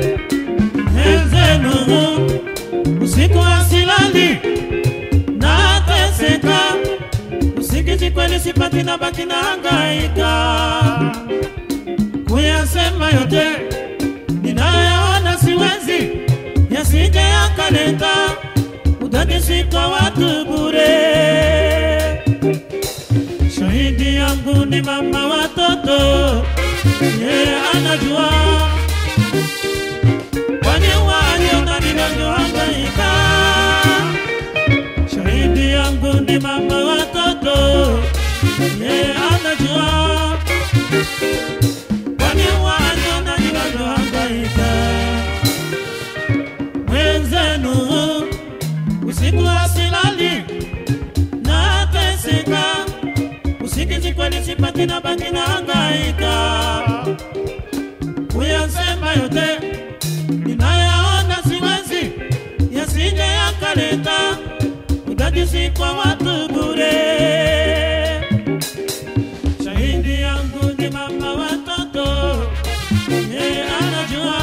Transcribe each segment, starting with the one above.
Enzenu usiku asilali nateseka, usingizi kweli sipati na baki na hangaika. Kuyasema yote ninayoona siwezi, yasije yakaleta udadisi kwa watu bure. Shahidi yangu ni mama watoto, yeye anajua kwani waliona ninavyohangaika. Shahidi yangu ni mama watoto, yeye anajua kwani waliona ninavyohangaika. Mwenzenu usiku asilali nateseka, usingizi kweli sipati na baki na hangaika. Kuyasema yote ninayaona siwezi, yasije yakaleta udadisi kwa watu bure. Shahidi yangu ni mama watoto, yeye anajua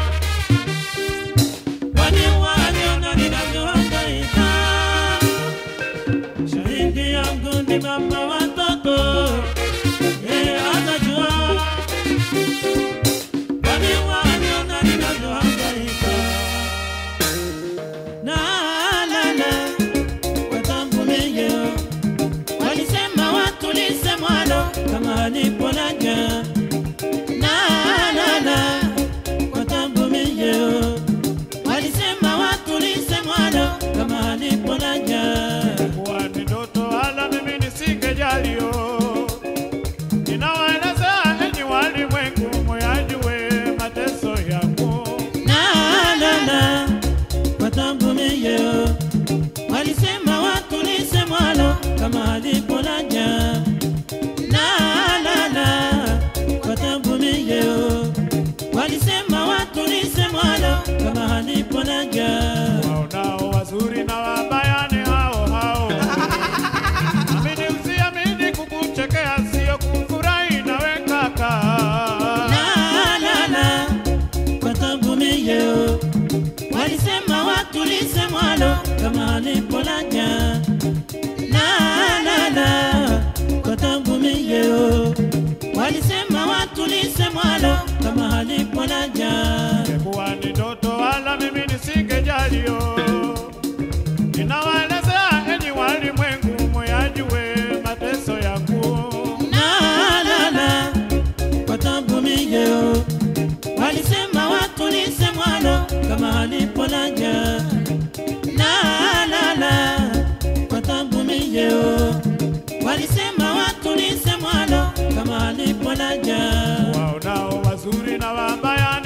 kwani waliona ninavyohangaika. Shahidi yangu ni mama watoto, yeye anajua kwani waliona ninavyohangaika. Na watambulie walisema watulise mwalo kama alipolaja. Na watambulie walisema watulise mwalo kama alipolaja. Kwa ni ndoto wala mimi nisingejalio, ninawaeleza enyi walimwengu muyajue mateso yangu. Na watambulie walisema watulise mwalo kama alipolaja. Na watambulie walisema watulise mwalo kama alipolaja. Waonao wazuri na wabaya ni hao hao. Amini usiamini, kukuchekea sio kufurahi nawe kaka. Na watambulie walisema watulise mwalo kama alipolaja. Na watambulie walisema watulise mwalo kama alipolaja. Kwa ni ndoto wala mimi nisingejalio, ninawaeleza enyi walimwengu muyajue mateso yangu. Na watambulie walisema watulise mwalo kama alipolaja. Na watambulie walisema watulise mwalo kama alipolaja. Waonao wazuri na wabaya